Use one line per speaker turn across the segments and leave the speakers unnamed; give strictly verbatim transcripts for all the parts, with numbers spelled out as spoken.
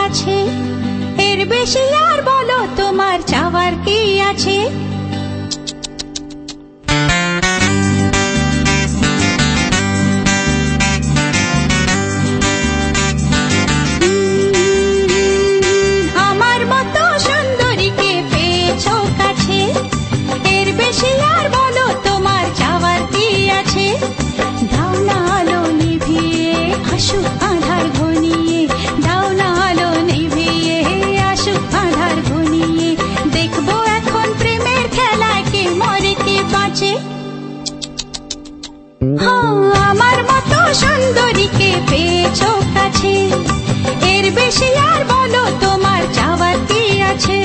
কাছে, এর বেশি আর বলো তোমার চাওয়ার কি আছে? আমার মতো সুন্দরীকে পেয়েছো কাছে, এর বেশি আর বলো তোমার চাওয়ার কি আছে? দাও না আলো নিভিয়ে আসুক আঁধার ঘনিয়ে, দাও না আলো নিভিয়ে আসুক আঁধার ঘনিয়ে, দেখবো এখন প্রেমের খেলায় কে মরে কে বাঁচে। আমার মতো সুন্দরীকে পেয়েছো কাছে, এর বেশি আর বলো তোমার চাওয়ার কি আছে?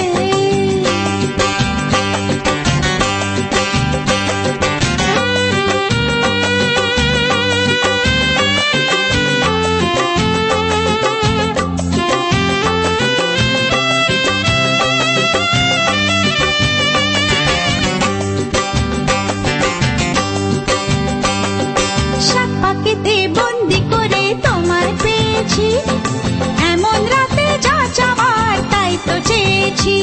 বন্দি করে তোমায় পেয়েছি, এমন রাতে যা চাওয়ার তাই তো চেয়েছি।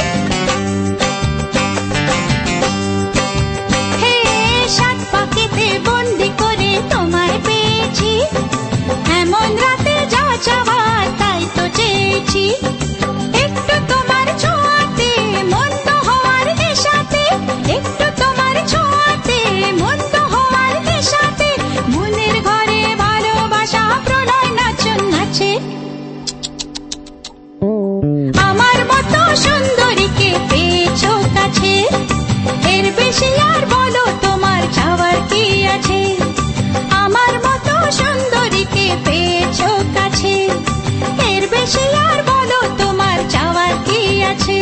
হে সাত পাখিতে বন্দি করে তোমায় পেয়েছি, এমন রাতে যা চাওয়ার তাই তো চেয়েছি। একটু তোমার ছোঁয়াতে মন্দ হওয়ার নেশাতে, একটু তোমার ছোঁয়াতে মন্দ হওয়ার নেশাতে, মনের ঘরে ভালোবাসা প্রলয় নাচন নাচে। আমার মতো সুন্দরীকে পেয়েছো কাছে, এর বেশি আর বলো তোমার চাওয়ার কি আছে? আমার মতো সুন্দরীকে পেয়েছো কাছে, এর বেশি আর বলো তোমার চাওয়ার কি আছে?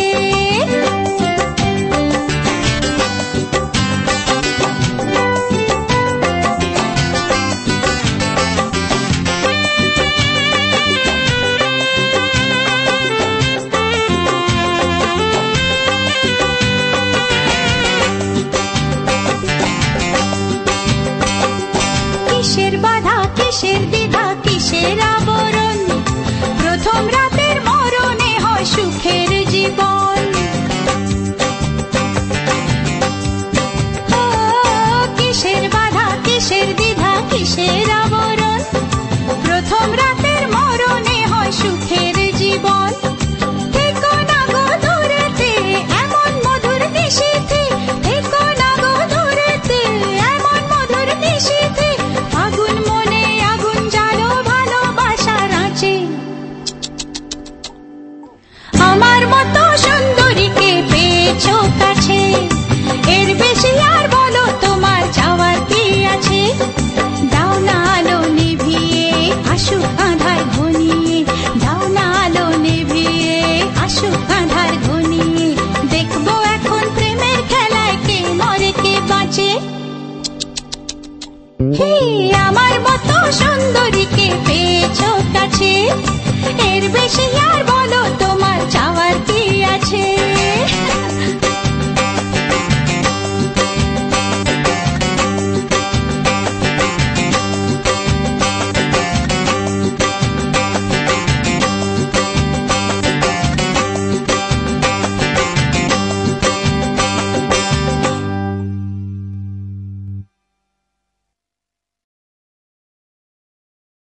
কিসের বাধা কিসের দ্বিধা কিসের আবরণ, প্রথম রাতের মরণে হয় সুখের জীবন। ও কিসের বাধা কিসের দ্বিধা কিসের আবরণ, প্রথম রাতের মরণে হয় সুখের জীবন। থেকো না গো দূরেতে এমন মধুর নিশীথে, থেকো না গো দূরেতে এমন মধুর নিশীথে, আগুন মনে আগুন জ্বালো ভালোবাসার আঁচে। আমার মতো সুন্দরীকে পেয়েছো কাছে, এর বেশি আর বলো তোমার চাওয়ার কি আছে? দাও না আলো নিভিয়ে আসুক আঁধার ঘনিয়ে, দাও না আলো নিভিয়ে আসুক আঁধার ঘনিয়ে, দেখবো এখন প্রেমের খেলায় কে মরে কে বাঁচে। হে আমার মতো সুন্দরীকে পেয়েছো কাছে, এর বেশি আর বলো তোমার চাওয়ার কি আছে?